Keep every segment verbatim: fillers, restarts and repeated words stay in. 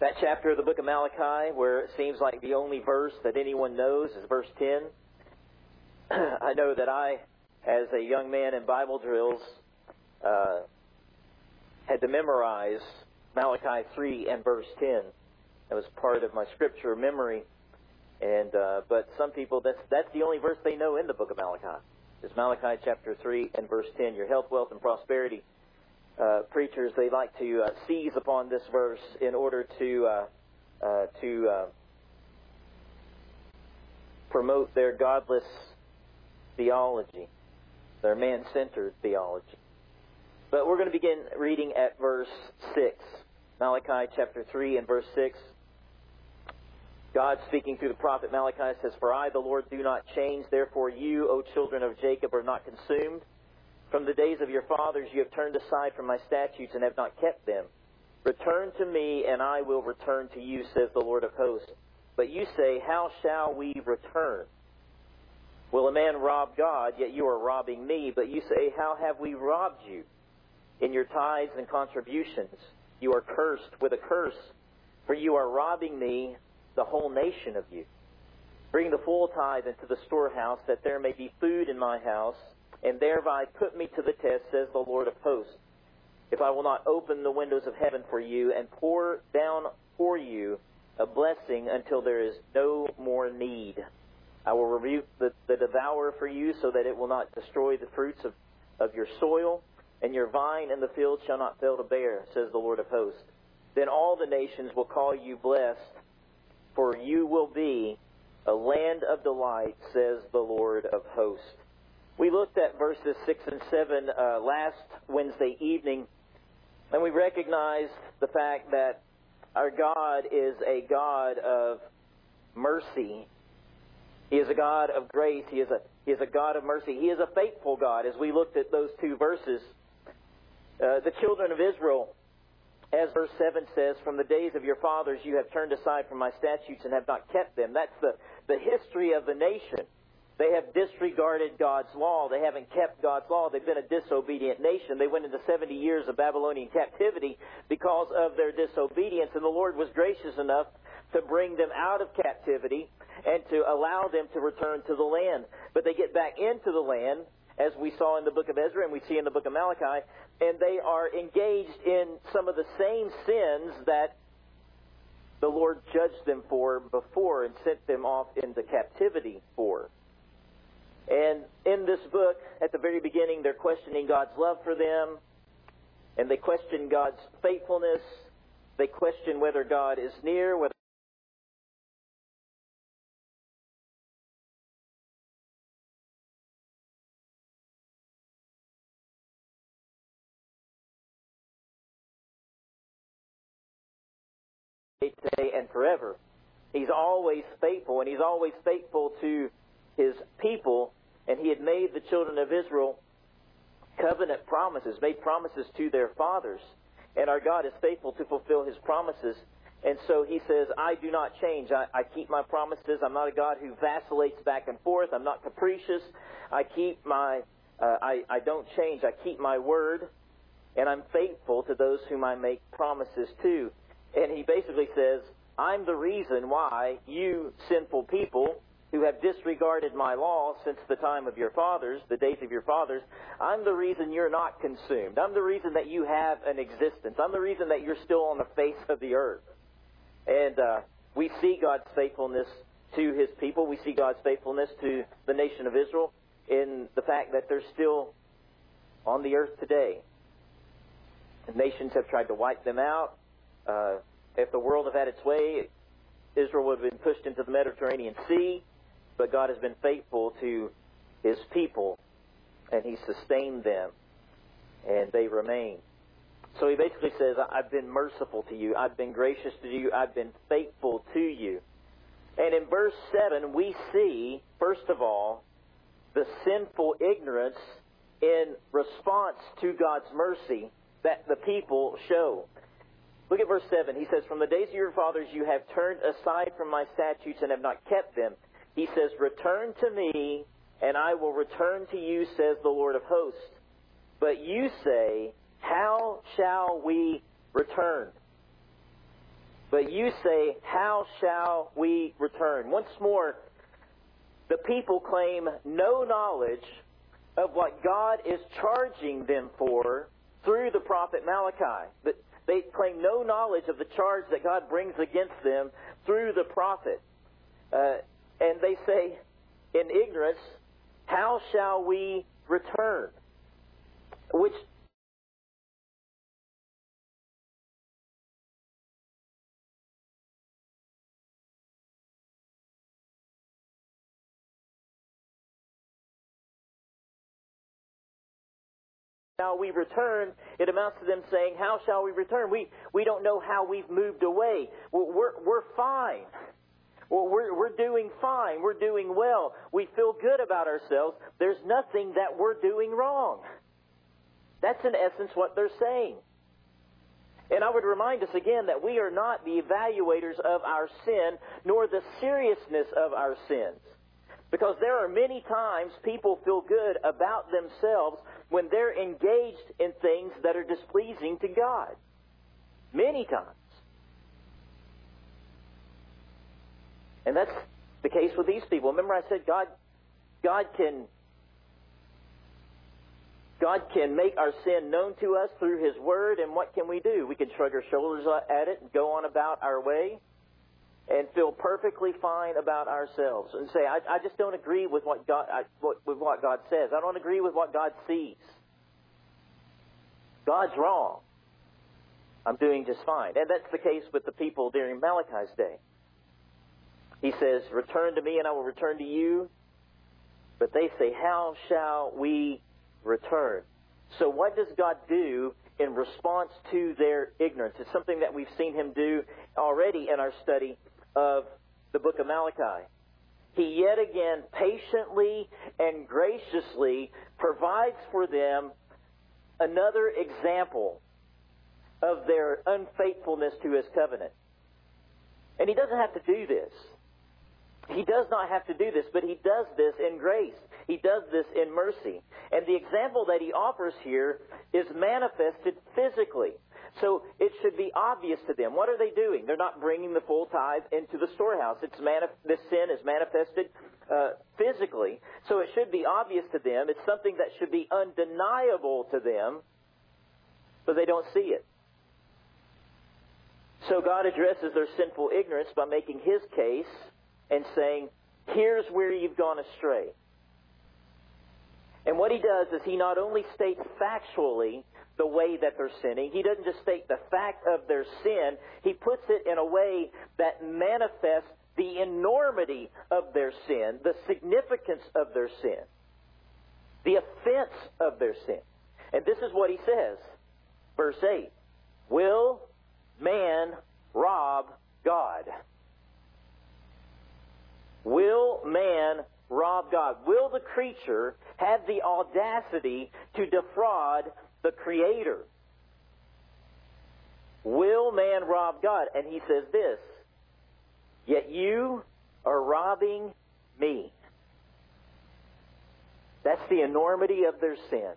That chapter of the book of Malachi, where it seems like the only verse that anyone knows is verse ten. I know that I, as a young man in Bible drills, uh, had to memorize Malachi three and verse ten. That was part of my scripture memory. And uh, but some people, that's that's the only verse they know in the book of Malachi. It's Malachi chapter three and verse ten. Your health, wealth, and prosperity uh, preachers, they like to uh, seize upon this verse in order to uh, uh, to uh, promote their godless theology, their man-centered theology. But we're going to begin reading at verse six. Malachi chapter three and verse six. God, speaking through the prophet Malachi, says, "For I, the Lord, do not change. Therefore you, O children of Jacob, are not consumed. From the days of your fathers you have turned aside from my statutes and have not kept them. Return to me, and I will return to you, says the Lord of hosts. But you say, how shall we return? Will a man rob God? Yet you are robbing me. But you say, how have we robbed you? In your tithes and contributions you are cursed with a curse, for you are robbing me, the whole nation of you. Bring the full tithe into the storehouse, that there may be food in my house, and thereby put me to the test, says the Lord of hosts. If I will not open the windows of heaven for you, and pour down for you a blessing until there is no more need. I will rebuke the, the devourer for you, so that it will not destroy the fruits of, of your soil, and your vine in the field shall not fail to bear, says the Lord of hosts. Then all the nations will call you blessed, for you will be a land of delight, says the Lord of hosts." We looked at verses six and seven uh, last Wednesday evening, and we recognized the fact that our God is a God of mercy. He is a God of grace. He is a, he is a God of mercy. He is a faithful God. As we looked at those two verses, uh, the children of Israel, as verse seven says, "From the days of your fathers you have turned aside from my statutes and have not kept them." That's the, the history of the nation. They have disregarded God's law. They haven't kept God's law. They've been a disobedient nation. They went into seventy years of Babylonian captivity because of their disobedience, and the Lord was gracious enough to bring them out of captivity and to allow them to return to the land. But they get back into the land, as we saw in the book of Ezra and we see in the book of Malachi, and they are engaged in some of the same sins that the Lord judged them for before and sent them off into captivity for. And in this book, at the very beginning, they're questioning God's love for them, and they question God's faithfulness. They question whether God is near, whether today and forever. He's always faithful, and He's always faithful to His people, and He had made the children of Israel covenant promises, made promises to their fathers, and our God is faithful to fulfill His promises. And so He says, I do not change. I, I keep my promises. I'm not a God who vacillates back and forth. I'm not capricious. I keep my, uh, I, I don't change. I keep my word, and I'm faithful to those whom I make promises to. And He basically says, I'm the reason why you sinful people who have disregarded my law since the time of your fathers, the days of your fathers, I'm the reason you're not consumed. I'm the reason that you have an existence. I'm the reason that you're still on the face of the earth. And uh, we see God's faithfulness to His people. We see God's faithfulness to the nation of Israel in the fact that they're still on the earth today. The nations have tried to wipe them out. Uh, if the world had had its way, Israel would have been pushed into the Mediterranean Sea. But God has been faithful to His people, and He sustained them, and they remain. So He basically says, I've been merciful to you. I've been gracious to you. I've been faithful to you. And in verse seven, we see, first of all, the sinful ignorance in response to God's mercy that the people show. Look at verse seven. He says, "From the days of your fathers you have turned aside from my statutes and have not kept them." He says, "Return to me, and I will return to you, says the Lord of hosts. But you say, how shall we return?" But you say, how shall we return? Once more, the people claim no knowledge of what God is charging them for through the prophet Malachi. But they claim no knowledge of the charge that God brings against them through the prophet. Uh, and they say, in ignorance, how shall we return? Which shall we return? It amounts to them saying, how shall we return? We we don't know how we've moved away. We're, we're, we're fine. Well, we're, we're doing fine. We're doing well. We feel good about ourselves. There's nothing that we're doing wrong. That's in essence what they're saying. And I would remind us again that we are not the evaluators of our sin, nor the seriousness of our sins. Because there are many times people feel good about themselves when they're engaged in things that are displeasing to God. Many times. And that's the case with these people. Remember I said God, God can, God can make our sin known to us through His Word, and what can we do? We can shrug our shoulders at it and go on about our way and feel perfectly fine about ourselves and say, I, I just don't agree with what God I, what, with what God says. I don't agree with what God sees. God's wrong. I'm doing just fine. And that's the case with the people during Malachi's day. He says, return to me and I will return to you. But they say, how shall we return? So what does God do in response to their ignorance? It's something that we've seen Him do already in our study of the book of Malachi. He yet again patiently and graciously provides for them another example of their unfaithfulness to His covenant. And He doesn't have to do this. He does not have to do this, but He does this in grace. He does this in mercy. And the example that He offers here is manifested physically. So it should be obvious to them. What are they doing? They're not bringing the full tithe into the storehouse. It's manif- this sin is manifested uh, physically. So it should be obvious to them. It's something that should be undeniable to them, but they don't see it. So God addresses their sinful ignorance by making His case and saying, here's where you've gone astray. And what He does is He not only states factually the way that they're sinning, He doesn't just state the fact of their sin, He puts it in a way that manifests the enormity of their sin, the significance of their sin, the offense of their sin. And this is what He says, verse eight, will man rob God? Will man rob God? Will the creature have the audacity to defraud the Creator? Will man rob God? And He says this, yet you are robbing me. That's the enormity of their sin.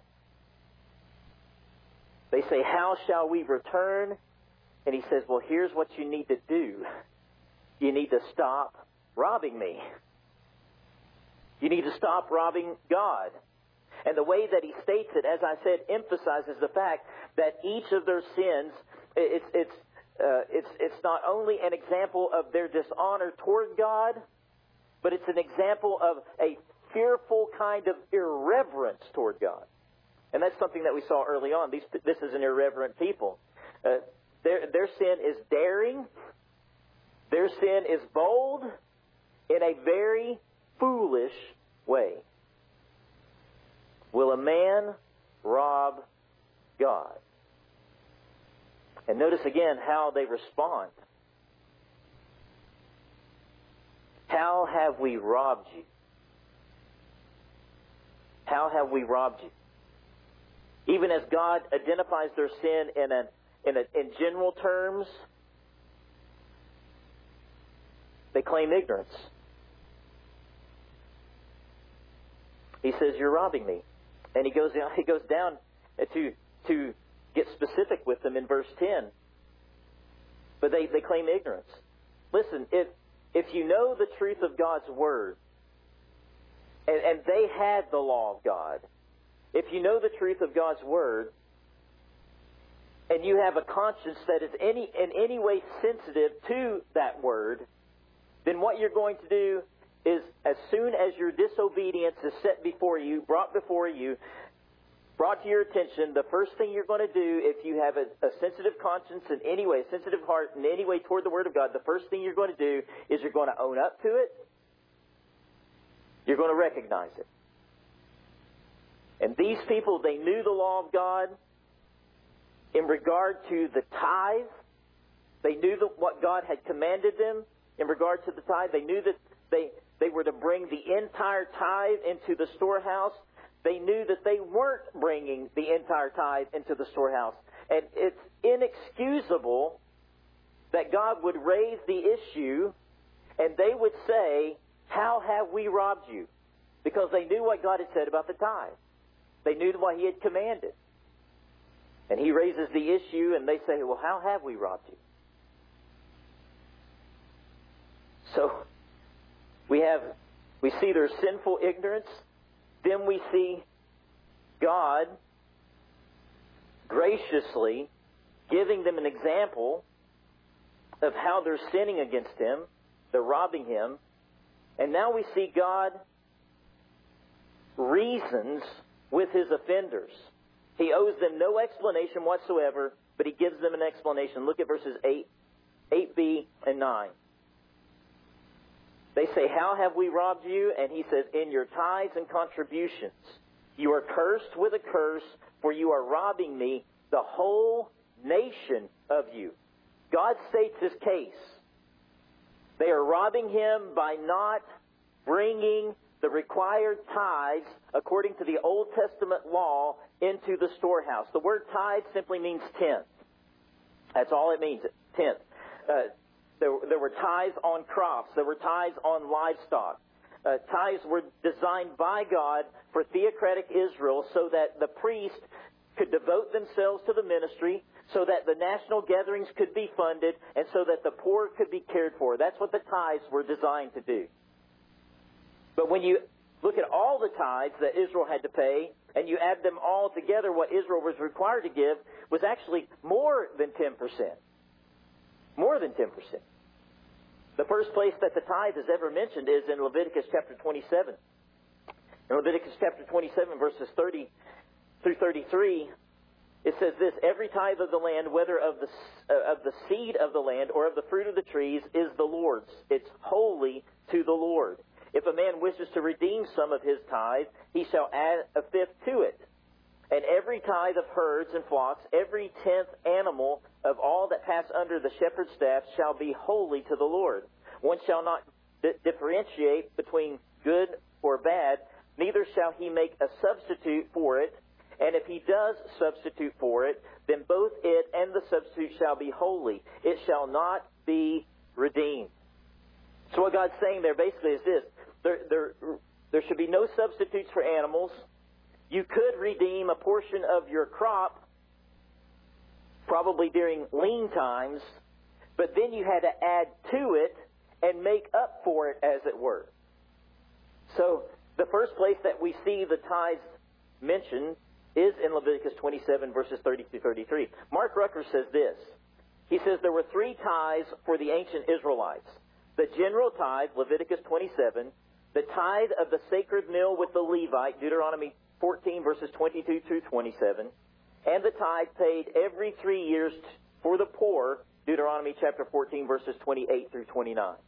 They say, how shall we return? And He says, well, here's what you need to do. You need to stop robbing me. You need to stop robbing God. And the way that He states it, as I said, emphasizes the fact that each of their sins, it's it's uh, it's it's not only an example of their dishonor toward God, but it's an example of a fearful kind of irreverence toward God. And that's something that we saw early on. These, this is an irreverent people. Uh, their their sin is daring. Their sin is bold in a very foolish way. Will a man rob God? And notice again how they respond. How have we robbed you? How have we robbed you? Even as God identifies their sin in a, in a, in general terms, they claim ignorance. He says, you're robbing me. And he goes down, he goes down to, to get specific with them in verse ten. but they, they claim ignorance. Listen, if if you know the truth of God's Word, and, and they had the law of God, if you know the truth of God's Word, and you have a conscience that is any in any way sensitive to that Word, then what you're going to do is, as soon as your disobedience is set before you, brought before you, brought to your attention, the first thing you're going to do, if you have a, a sensitive conscience in any way, a sensitive heart in any way toward the Word of God, the first thing you're going to do is you're going to own up to it. You're going to recognize it. And these people, they knew the law of God in regard to the tithe. They knew the, what God had commanded them in regard to the tithe. They knew that they, they were to bring the entire tithe into the storehouse. They knew that they weren't bringing the entire tithe into the storehouse. And it's inexcusable that God would raise the issue and they would say, how have we robbed you? Because they knew what God had said about the tithe. They knew what He had commanded. And He raises the issue and they say, well, how have we robbed you? So we have, we see their sinful ignorance. Then we see God graciously giving them an example of how they're sinning against Him. They're robbing Him. And now we see God reasons with His offenders. He owes them no explanation whatsoever, but He gives them an explanation. Look at verses eight, eight b and nine. They say, how have we robbed you? And He says, in your tithes and contributions. You are cursed with a curse, for you are robbing me, the whole nation of you. God states His case. They are robbing Him by not bringing the required tithes, according to the Old Testament law, into the storehouse. The word tithe simply means tenth. That's all it means, tenth. Uh, There, there were tithes on crops. There were tithes on livestock. Uh, tithes were designed by God for theocratic Israel so that the priest could devote themselves to the ministry, so that the national gatherings could be funded, and so that the poor could be cared for. That's what the tithes were designed to do. But when you look at all the tithes that Israel had to pay, and you add them all together, what Israel was required to give was actually more than ten percent. More than ten percent. The first place that the tithe is ever mentioned is in Leviticus chapter twenty-seven. In Leviticus chapter twenty-seven, verses thirty through thirty-three, it says this, every tithe of the land, whether of the, uh, of the seed of the land or of the fruit of the trees, is the Lord's. It's holy to the Lord. If a man wishes to redeem some of his tithe, he shall add a fifth to it. And every tithe of herds and flocks, every tenth animal of all that pass under the shepherd's staff shall be holy to the Lord. One shall not di- differentiate between good or bad, neither shall he make a substitute for it. And if he does substitute for it, then both it and the substitute shall be holy. It shall not be redeemed. So what God's saying there basically is this. There, there, there should be no substitutes for animals. You could redeem a portion of your crop, probably during lean times, but then you had to add to it and make up for it, as it were. So the first place that we see the tithes mentioned is in Leviticus twenty-seven, verses thirty through thirty-three. Mark Rucker says this. He says there were three tithes for the ancient Israelites. The general tithe, Leviticus twenty-seven, the tithe of the sacred meal with the Levite, Deuteronomy fourteen, verses twenty-two through twenty-seven, and the tithe paid every three years for the poor, Deuteronomy chapter fourteen, verses twenty-eight through twenty-nine.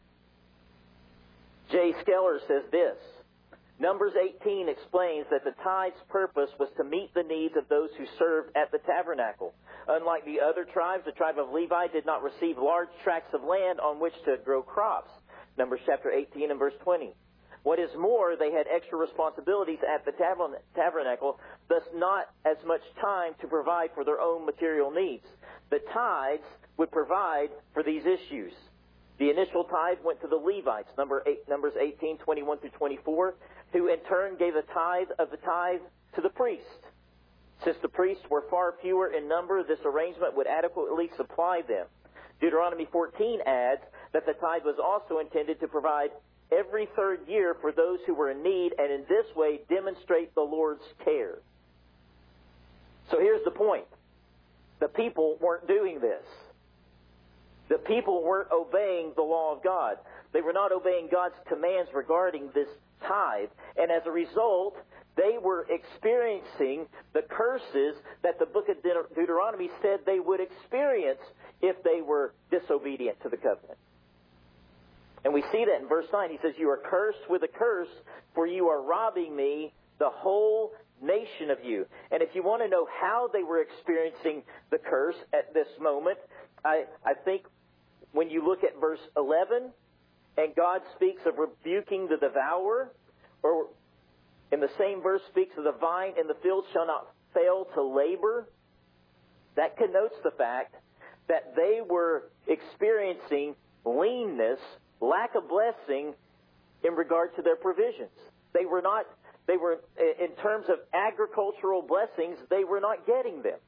J. Skeller says this, Numbers eighteen explains that the tithe's purpose was to meet the needs of those who served at the tabernacle. Unlike the other tribes, the tribe of Levi did not receive large tracts of land on which to grow crops. Numbers chapter eighteen and verse twenty. What is more, they had extra responsibilities at the tabernacle, thus not as much time to provide for their own material needs. The tithes would provide for these issues. The initial tithe went to the Levites, number eight, Numbers eighteen, twenty-one through twenty-four, who in turn gave a tithe of the tithe to the priest. Since the priests were far fewer in number, this arrangement would adequately supply them. Deuteronomy fourteen adds that the tithe was also intended to provide every third year for those who were in need, and in this way demonstrate the Lord's care. So here's the point. The people weren't doing this. The people weren't obeying the law of God. They were not obeying God's commands regarding this tithe. And as a result, they were experiencing the curses that the book of Deut- Deuteronomy said they would experience if they were disobedient to the covenant. And we see that in verse nine. He says, "You are cursed with a curse, for you are robbing me, the whole nation of you." And if you want to know how they were experiencing the curse at this moment, I, I think when you look at verse eleven, and God speaks of rebuking the devourer, or in the same verse speaks of the vine in the field shall not fail to labor, that connotes the fact that they were experiencing leanness, lack of blessing in regard to their provisions. They were not, they were, in terms of agricultural blessings, they were not getting them.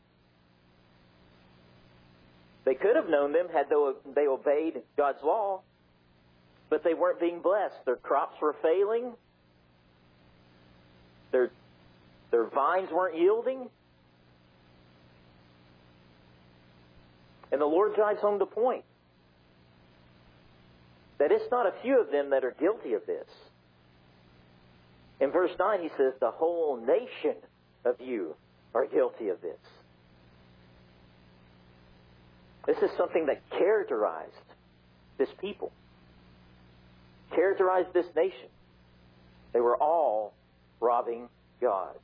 They could have known them had they obeyed God's law, but they weren't being blessed. Their crops were failing. Their, their vines weren't yielding. And the Lord drives home the point that it's not a few of them that are guilty of this. In verse nine, he says, "The whole nation of you are guilty of this." This is something that characterized this people, characterized this nation. They were all robbing God.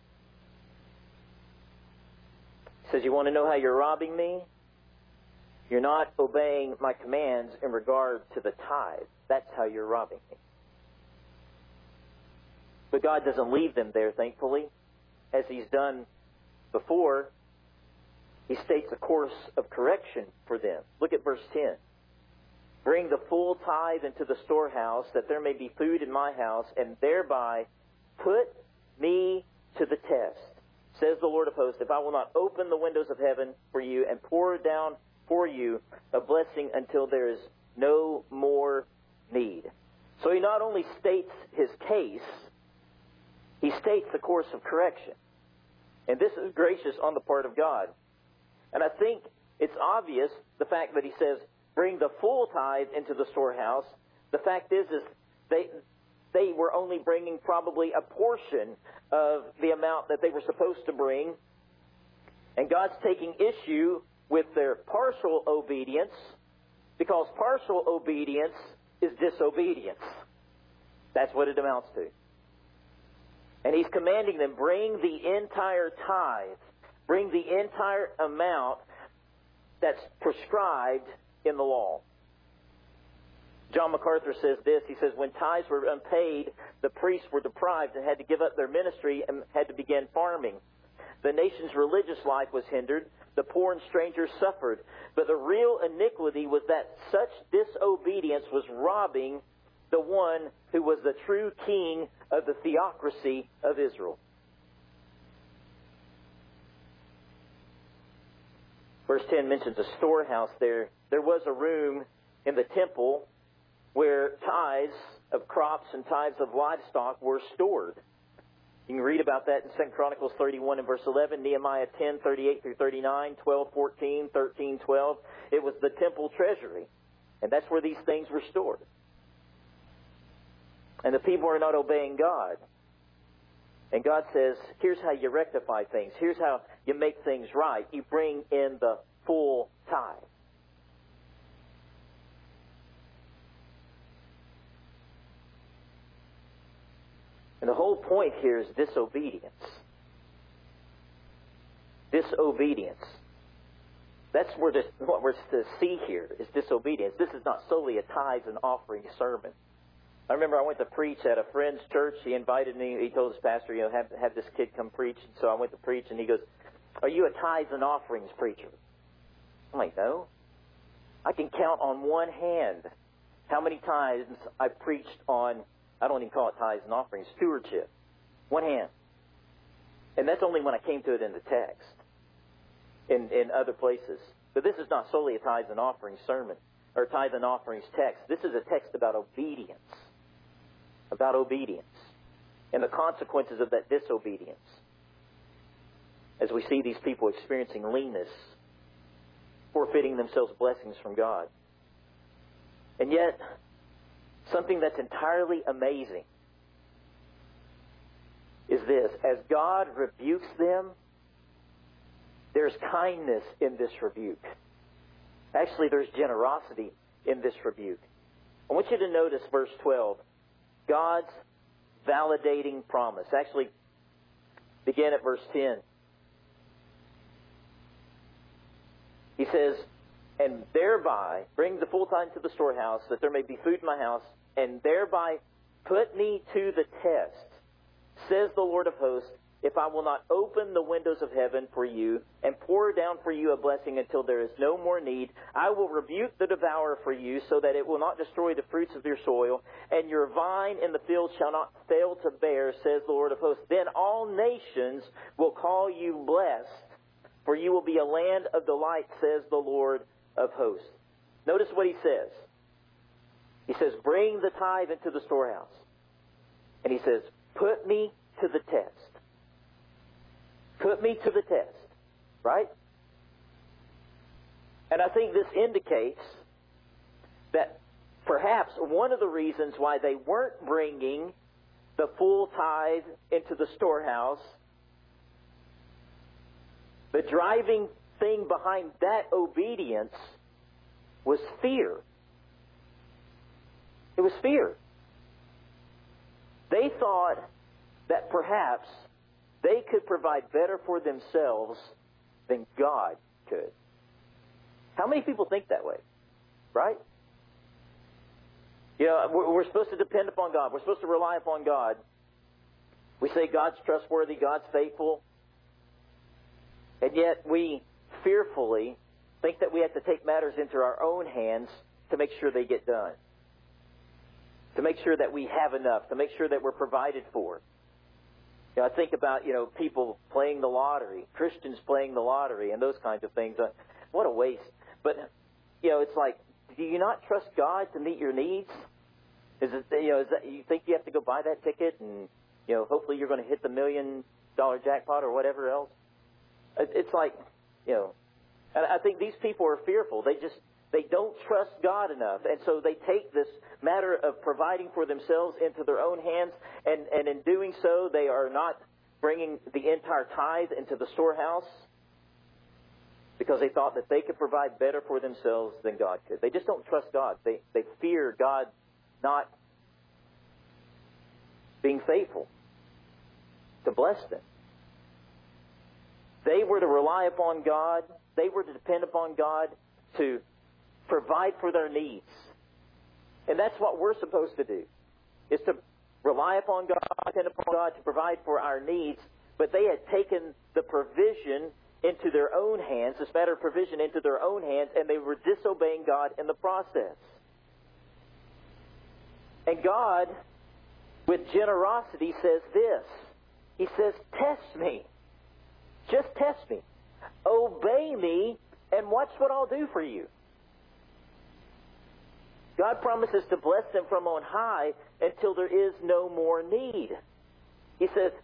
He says, "You want to know how you're robbing me? You're not obeying my commands in regard to the tithe. That's how you're robbing me." But God doesn't leave them there, thankfully. As He's done before, He states a course of correction for them. Look at verse ten. "Bring the full tithe into the storehouse, that there may be food in my house, and thereby put me to the test, says the Lord of hosts, if I will not open the windows of heaven for you and pour down for you a blessing until there is no more need." So he not only states his case, he states the course of correction. And this is gracious on the part of God. And I think it's obvious, the fact that he says, "Bring the full tithe into the storehouse." The fact is, is they they were only bringing probably a portion of the amount that they were supposed to bring. And God's taking issue with their partial obedience, because partial obedience is disobedience. That's what it amounts to. And He's commanding them, bring the entire tithe, bring the entire amount that's prescribed in the law. John MacArthur says this. He says, "When tithes were unpaid, the priests were deprived and had to give up their ministry and had to begin farming. The nation's religious life was hindered. The poor and strangers suffered. But the real iniquity was that such disobedience was robbing the one who was the true king of the theocracy of Israel." Verse ten mentions a storehouse there. There was a room in the temple where tithes of crops and tithes of livestock were stored. You can read about that in Second Chronicles thirty-one and verse eleven, Nehemiah ten, thirty-eight through thirty-nine, twelve, fourteen, thirteen, twelve. It was the temple treasury. And that's where these things were stored. And the people are not obeying God. And God says, here's how you rectify things. Here's how you make things right. You bring in the full tithe. And the whole point here is disobedience. Disobedience. That's where this, what we're to see here is disobedience. This is not solely a tithes and offering sermon. I remember I went to preach at a friend's church. He invited me. He told his pastor, you know, have, have this kid come preach. And so I went to preach, and he goes, "Are you a tithes and offerings preacher?" I'm like, "No. I can count on one hand how many times I preached on, I don't even call it tithes and offerings, stewardship. One hand. And that's only when I came to it in the text. In, in other places. But this is not solely a tithes and offerings sermon, or tithe and offerings text. This is a text about obedience. About obedience. And the consequences of that disobedience. As we see these people experiencing leanness, forfeiting themselves blessings from God. And yet, something that's entirely amazing is this. As God rebukes them, there's kindness in this rebuke. Actually, there's generosity in this rebuke. I want you to notice verse twelve. God's validating promise. Actually, begin at verse ten. He says, and thereby bring the full tithe to the storehouse, that there may be food in my house, and thereby put me to the test, says the Lord of hosts, if I will not open the windows of heaven for you and pour down for you a blessing until there is no more need. I will rebuke the devourer for you so that it will not destroy the fruits of your soil, and your vine in the field shall not fail to bear, says the Lord of hosts. Then all nations will call you blessed, for you will be a land of delight, says the Lord of hosts. Notice what he says. He says, bring the tithe into the storehouse. And he says, put me to the test. Put me to the test. Right? And I think this indicates that perhaps one of the reasons why they weren't bringing the full tithe into the storehouse, the driving thing behind that obedience was fear. It was fear. They thought that perhaps they could provide better for themselves than God could. How many people think that way? Right? You know, we're supposed to depend upon God. We're supposed to rely upon God. We say God's trustworthy, God's faithful. And yet we fearfully think that we have to take matters into our own hands to make sure they get done. To make sure that we have enough. To make sure that we're provided for. You know, I think about, you know, people playing the lottery, Christians playing the lottery, and those kinds of things. Uh, what a waste. But, you know, it's like, do you not trust God to meet your needs? Is it, you know, is that, you think you have to go buy that ticket and, you know, hopefully you're going to hit the million dollar jackpot or whatever else? It, it's like, you know, and I think these people are fearful. They just, they don't trust God enough. And so they take this matter of providing for themselves into their own hands. And, and in doing so, they are not bringing the entire tithe into the storehouse because they thought that they could provide better for themselves than God could. They just don't trust God. They, they fear God not being faithful to bless them. They were to rely upon God. They were to depend upon God to provide for their needs. And that's what we're supposed to do, is to rely upon God, depend upon God to provide for our needs. But they had taken the provision into their own hands, this matter of provision into their own hands, and they were disobeying God in the process. And God, with generosity, says this. He says, test me. Just test me. Obey me, and watch what I'll do for you. God promises to bless them from on high until there is no more need. He says,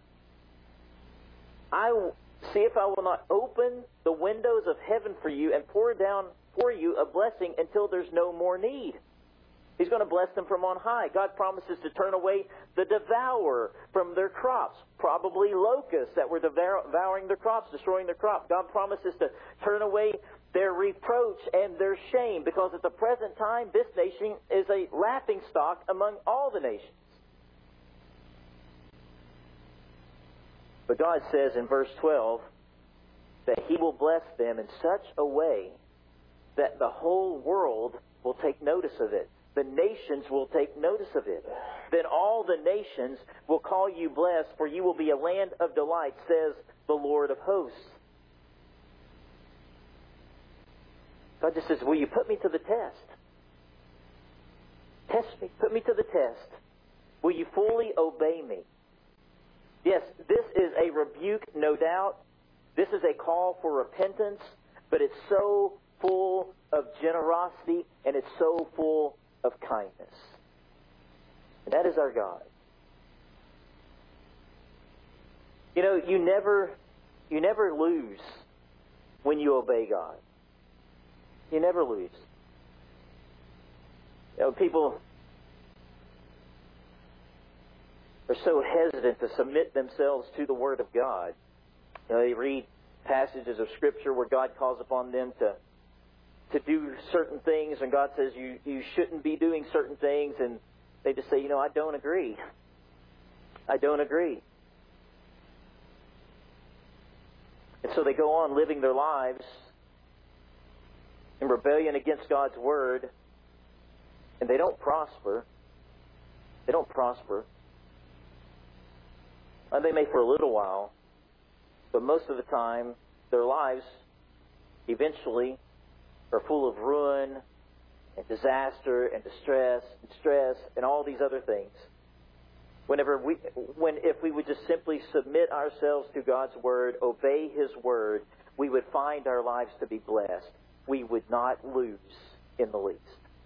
I will see if I will not open the windows of heaven for you and pour down for you a blessing until there's no more need. He's going to bless them from on high. God promises to turn away the devourer from their crops, probably locusts that were devouring their crops, destroying their crops. God promises to turn away their reproach and their shame, because at the present time, this nation is a laughingstock among all the nations. But God says in verse twelve that He will bless them in such a way that the whole world will take notice of it. The nations will take notice of it. Then all the nations will call you blessed, for you will be a land of delight, says the Lord of hosts. God just says, will you put me to the test? Test me. Put me to the test. Will you fully obey me? Yes, this is a rebuke, no doubt. This is a call for repentance, but it's so full of generosity, and it's so full of kindness. And that is our God. You know, you never, you never lose when you obey God. You never lose. You know, people are so hesitant to submit themselves to the Word of God. You know, they read passages of Scripture where God calls upon them to to do certain things, and God says you, you shouldn't be doing certain things, and they just say, you know, I don't agree. I don't agree. And so they go on living their lives in rebellion against God's Word, and they don't prosper. They don't prosper. And they may for a little while, but most of the time, their lives eventually are full of ruin and disaster and distress and stress and all these other things. Whenever we, when if we would just simply submit ourselves to God's Word, obey His Word, we would find our lives to be blessed. We would not lose in the least.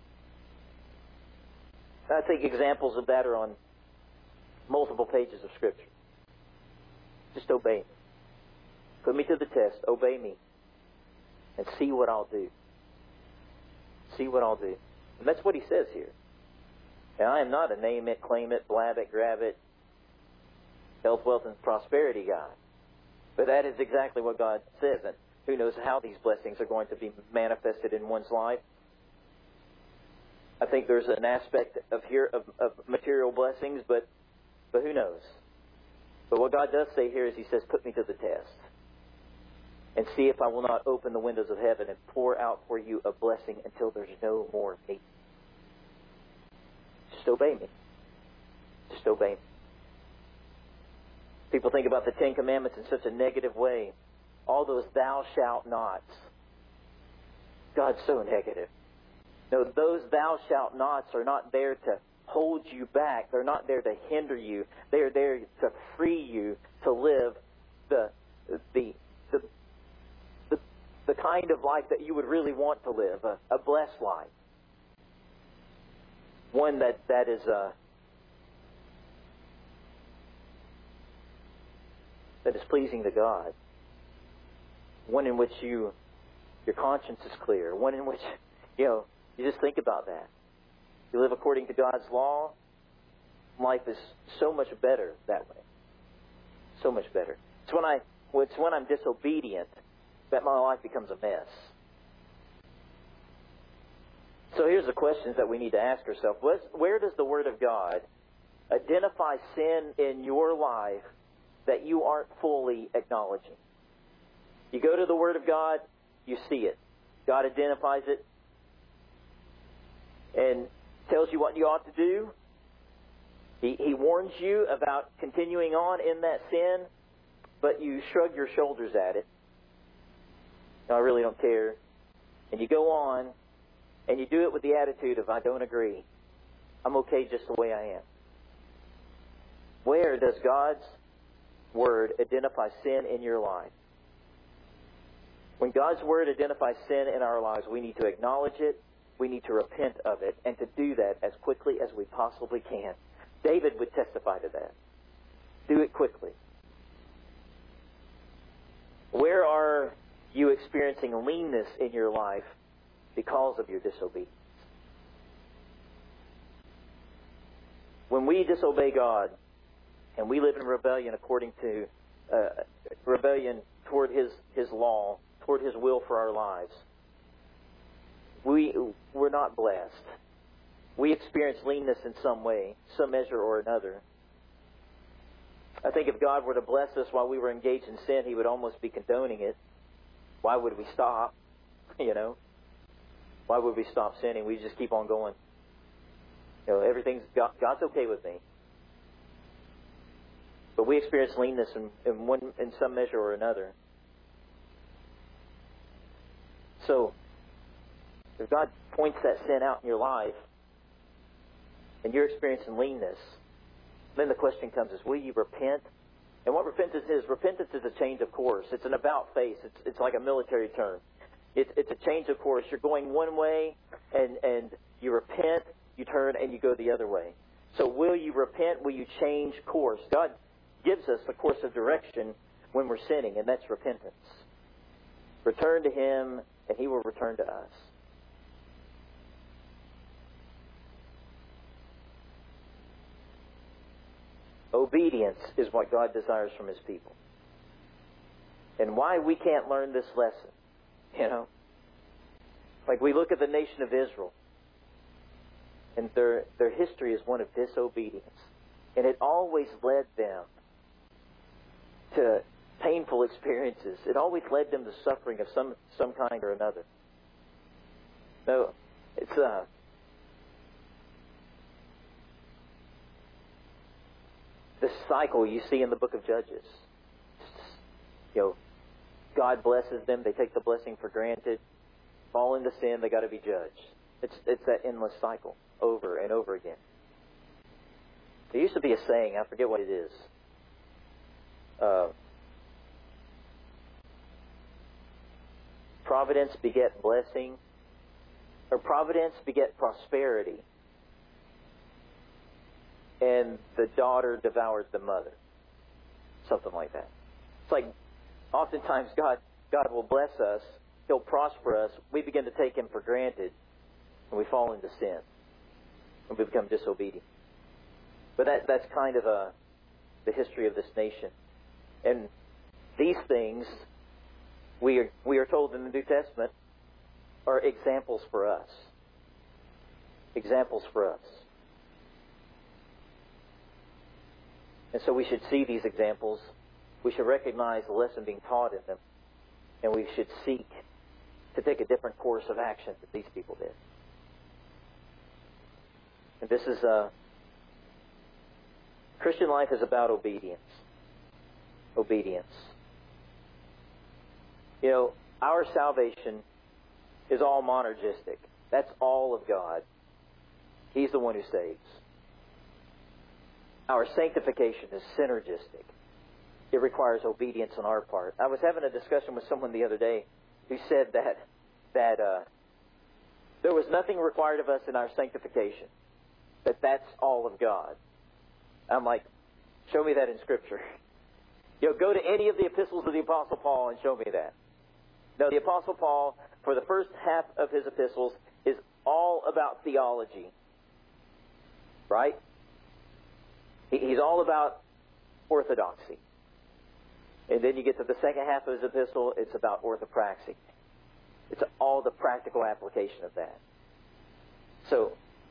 I think examples of that are on multiple pages of Scripture. Just obey me. Put me to the test. Obey me. And see what I'll do. See what I'll do. And that's what He says here. And I am not a name it, claim it, blab it, grab it, health, wealth, and prosperity guy. But that is exactly what God says. And who knows how these blessings are going to be manifested in one's life. I think there's an aspect of here of, of material blessings, but but who knows? But what God does say here is He says, put me to the test. And see if I will not open the windows of heaven and pour out for you a blessing until there's no more need. Just obey me. Just obey me. People think about the Ten Commandments in such a negative way. All those thou shalt nots. God's so negative. No, those thou shalt nots are not there to hold you back. They're not there to hinder you. They are there to free you to live the the the the, the kind of life that you would really want to live, a, a blessed life. One that, that is uh, that is pleasing to God. One in which you your conscience is clear. One in which, you know, you just think about that. You live according to God's law. Life is so much better that way. So much better. It's when I it's when I'm disobedient that my life becomes a mess. So here's the questions that we need to ask ourselves. Where does the Word of God identify sin in your life that you aren't fully acknowledging? You go to the Word of God, you see it. God identifies it and tells you what you ought to do. He, he warns you about continuing on in that sin, but you shrug your shoulders at it. No, I really don't care. And you go on, and you do it with the attitude of, I don't agree. I'm okay just the way I am. Where does God's Word identify sin in your life? When God's Word identifies sin in our lives, we need to acknowledge it. We need to repent of it, and to do that as quickly as we possibly can. David would testify to that. Do it quickly. Where are you experiencing leanness in your life because of your disobedience? When we disobey God and we live in rebellion according to uh, rebellion toward His His law, toward His will for our lives, we we're not blessed. We experience leanness in some way, some measure or another. I think if God were to bless us while we were engaged in sin, He would almost be condoning it. Why would we stop? You know? Why would we stop sinning? We just keep on going. You know, everything's God, God's okay with me. But we experience leanness in, in one in some measure or another. So, if God points that sin out in your life, and you're experiencing leanness, then the question comes is, will you repent? And what repentance is, repentance is a change of course. It's an about face. It's, it's like a military term. It's, it's a change of course. You're going one way, and, and you repent, you turn, and you go the other way. So will you repent? Will you change course? God gives us a course of direction when we're sinning, and that's repentance. Return to Him, and He will return to us. Obedience is what God desires from His people. And why we can't learn this lesson, you know? Like we look at the nation of Israel, and their their history is one of disobedience. And it always led them to painful experiences. It always led them to suffering of some, some kind or another. No, it's uh, the cycle you see in the book of Judges. You know, God blesses them. They take the blessing for granted. Fall into sin. They got to be judged. It's it's that endless cycle over and over again. There used to be a saying. I forget what it is. Uh, providence beget blessing, or providence beget prosperity, and the daughter devoured the mother. Something like that. It's like oftentimes God God will bless us. He'll prosper us. We begin to take Him for granted, and we fall into sin, and we become disobedient. But that that's kind of a, the history of this nation. And these things, we are, we are told in the New Testament, are examples for us. Examples for us. And so we should see these examples. We should recognize the lesson being taught in them. And we should seek to take a different course of action that these people did. And this is a... Christian life is about obedience. Obedience. You know, our salvation is all monergistic. That's all of God. He's the one who saves. Our sanctification is synergistic. It requires obedience on our part. I was having a discussion with someone the other day who said that that uh, there was nothing required of us in our sanctification. That that's all of God. I'm like, show me that in Scripture. You know, go to any of the epistles of the Apostle Paul and show me that. No, the Apostle Paul, for the first half of his epistles, is all about theology. Right? He's all about orthodoxy. And then you get to the second half of his epistle, it's about orthopraxy. It's all the practical application of that. So,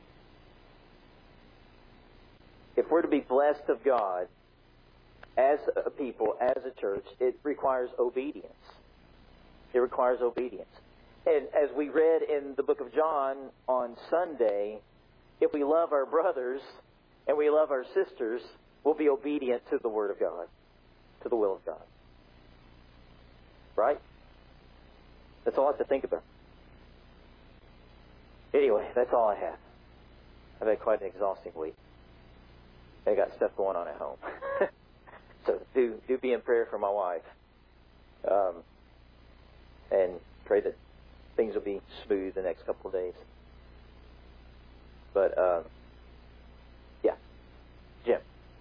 if we're to be blessed of God as a people, as a church, it requires obedience. It requires obedience. And as we read in the book of John on Sunday, if we love our brothers and we love our sisters, we'll be obedient to the Word of God, to the will of God. Right? That's all I have to think about. Anyway, that's all I have. I've had quite an exhausting week. I got stuff going on at home. So do do be in prayer for my wife. Um, and pray that things will be smooth the next couple of days. But, um, yeah. Jim.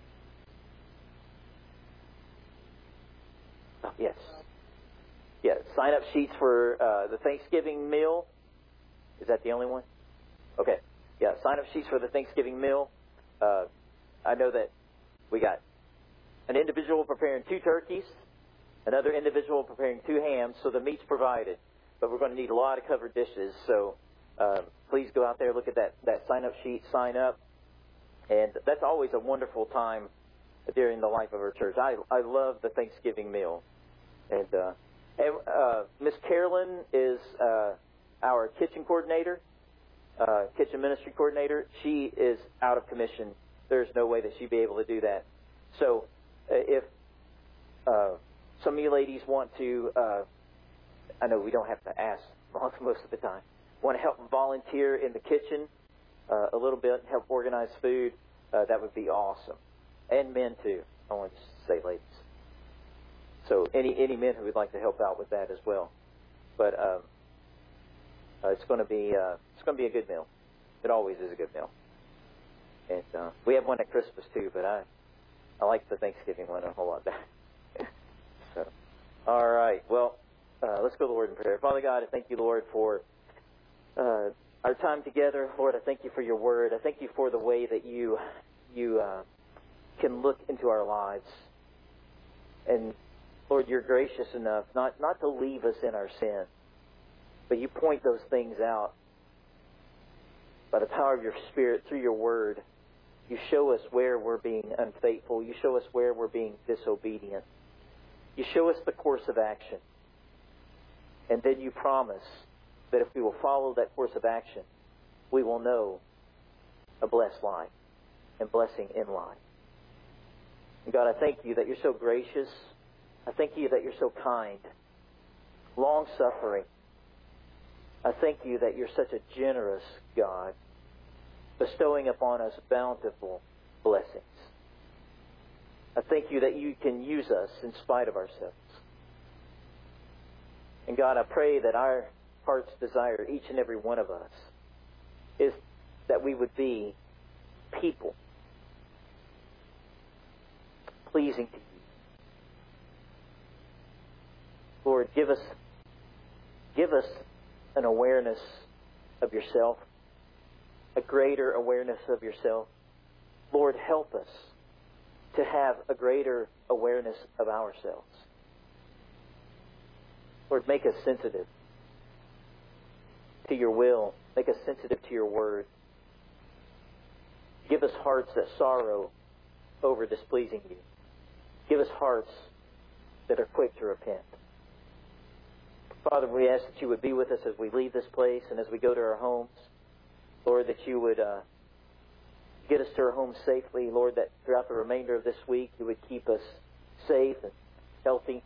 Oh, yes. Yeah, sign-up sheets for uh, the Thanksgiving meal. Is that the only one? Okay. Yeah, sign-up sheets for the Thanksgiving meal. Uh, I know that we got an individual preparing two turkeys, another individual preparing two hams, so the meat's provided. But we're going to need a lot of covered dishes, so uh, please go out there, look at that, that sign-up sheet, sign up. And that's always a wonderful time during the life of our church. I, I love the Thanksgiving meal. And, uh, and uh, Miss Carolyn is uh, our kitchen coordinator, uh, kitchen ministry coordinator. She is out of commission. There's no way that she'd be able to do that. So uh, if uh, some of you ladies want to, uh, I know we don't have to ask most of the time, want to help volunteer in the kitchen uh, a little bit, help organize food, uh, that would be awesome. And men too. I want to say ladies. So any any men who would like to help out with that as well. But um, Uh, it's going to be uh, it's going to be a good meal. It always is a good meal. And uh, we have one at Christmas too, but I I like the Thanksgiving one a whole lot better. So, all right. Well, uh, let's go to the Lord in prayer. Father God, I thank you, Lord, for uh, our time together. Lord, I thank you for your word. I thank you for the way that you you uh, can look into our lives. And Lord, you're gracious enough not, not to leave us in our sin, but you point those things out by the power of your Spirit through your word. You show us where we're being unfaithful. You show us where we're being disobedient. You show us the course of action. And then you promise that if we will follow that course of action, we will know a blessed life and blessing in life. And God, I thank you that you're so gracious. I thank you that you're so kind, long-suffering. I thank you that you're such a generous God, bestowing upon us bountiful blessings. I thank you that you can use us in spite of ourselves. And God, I pray that our heart's desire, each and every one of us, is that we would be people pleasing to you. Lord, give us, give us an awareness of yourself, a greater awareness of yourself. Lord, help us to have a greater awareness of ourselves. Lord, make us sensitive to your will. Make us sensitive to your word. Give us hearts that sorrow over displeasing you. Give us hearts that are quick to repent. Father, we ask that you would be with us as we leave this place and as we go to our homes. Lord, that you would uh, get us to our homes safely. Lord, that throughout the remainder of this week you would keep us safe and healthy.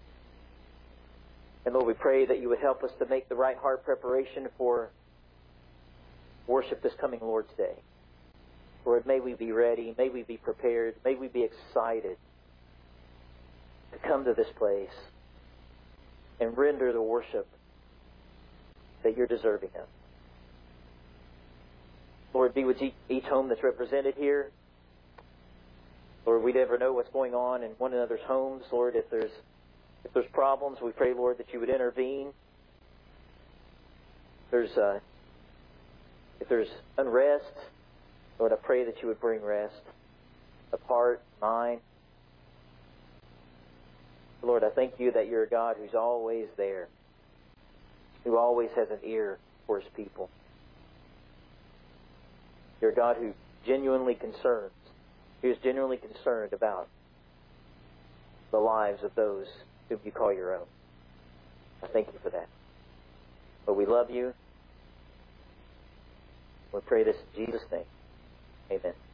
And Lord, we pray that you would help us to make the right heart preparation for worship this coming Lord's Day. Lord, may we be ready. May we be prepared. May we be excited to come to this place and render the worship that you're deserving of. Lord, be with each home that's represented here. Lord, we never know what's going on in one another's homes. Lord, if there's if there's problems, we pray, Lord, that you would intervene. If there's uh, if there's unrest, Lord, I pray that you would bring rest of heart, mind. Lord, I thank you that you're a God who's always there, who always has an ear for his people. You're a God who genuinely concerns, who is genuinely concerned about the lives of those whom you call your own. I thank you for that. But we love you. We pray this in Jesus' name. Amen.